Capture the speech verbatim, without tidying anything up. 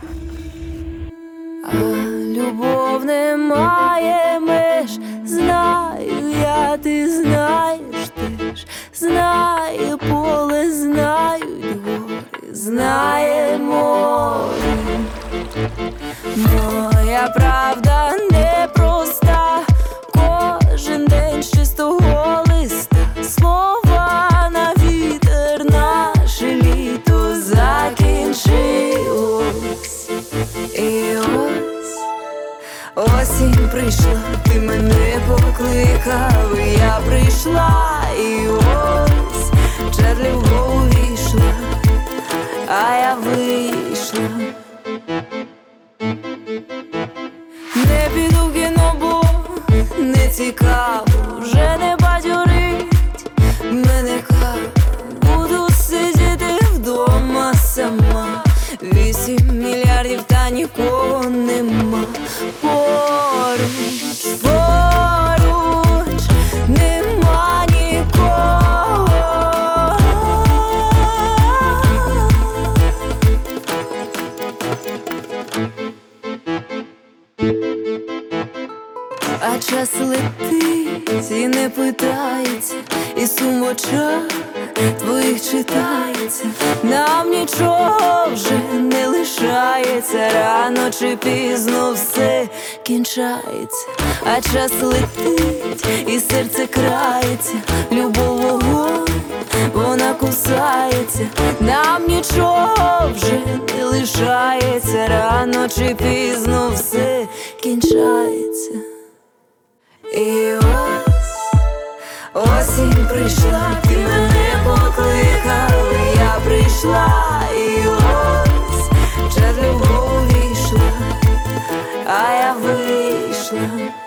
А любов не має меж, знаю я, ти знаєш теж. Знає поле, знають гори, знає море. Моя правда непроста, кожен день з чистого листа. Слова на вітер, наше літо закінчилось. І ось осінь прийшла, ти мене покликав, і я прийшла. І ось Чарлі вгору війшла, а я вийшла. Не піду в кіно, бо не цікаво, вже не бадьорить мене кава. Буду сидіти вдома сама, вісім мільярдів та нікого нема. Поруч, поруч нема нікого. А час летить і не питається, і сум в очах твоїх читається. Нам нічого вже не лишається, рано чи пізно все кінчається. А час летить і серце крається, любов вогонь, вона кусається. Нам нічого вже не лишається, рано чи пізно все кінчається. І ось осінь прийшла, ти мене покликав, і я прийшла. І ось Чарлі вгору війшла, а я вийшла.